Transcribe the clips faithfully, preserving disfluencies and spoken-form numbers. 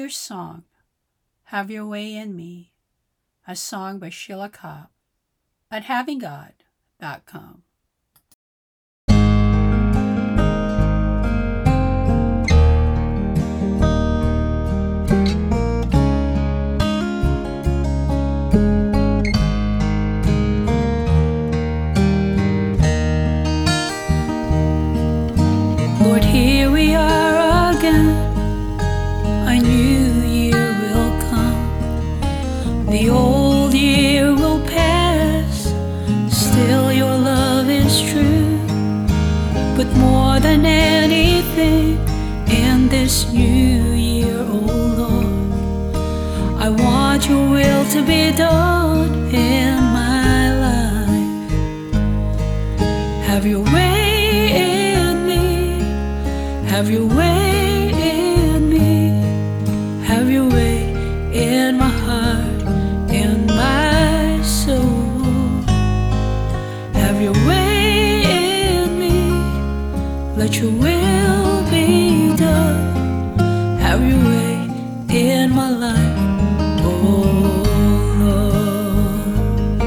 another song, Have Your Way in Me, a song by Sheila Cobb at having god dot com. Lord, here we are again. A new year will come. The old year will pass. Still your love is true. But more than anything, in this new year, oh Lord, I want your will to be done in my life. Have your way in me. Have your way in me. Have your way in my heart, in my soul. Have your way in me. Let your will be done. Have your way in my life, oh Lord.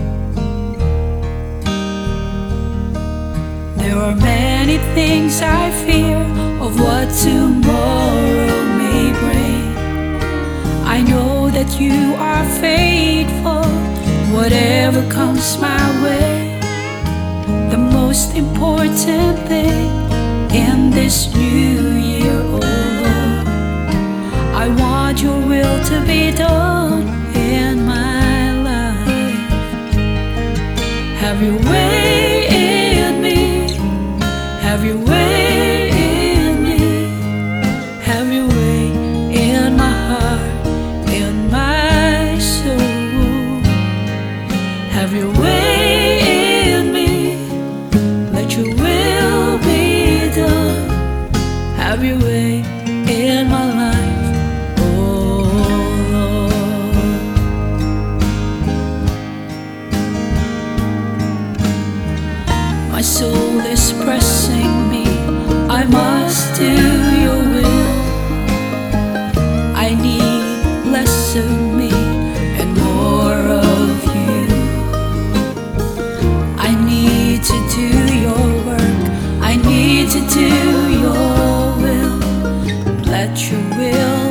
There are many things I fear of what tomorrow may bring. I know that you are faithful, whatever comes my way. The most important thing in this new year, oh Lord, I want your will to be done in my life. Have your way in me. Have your way in me. Have your way in my heart, in my soul. Have your way in me. Let your will be done. Have your way in my life, oh Lord. My soul is pressing me, I must do your will. I need less of me and more of you. I need to do your work, I need to do your will. Let your will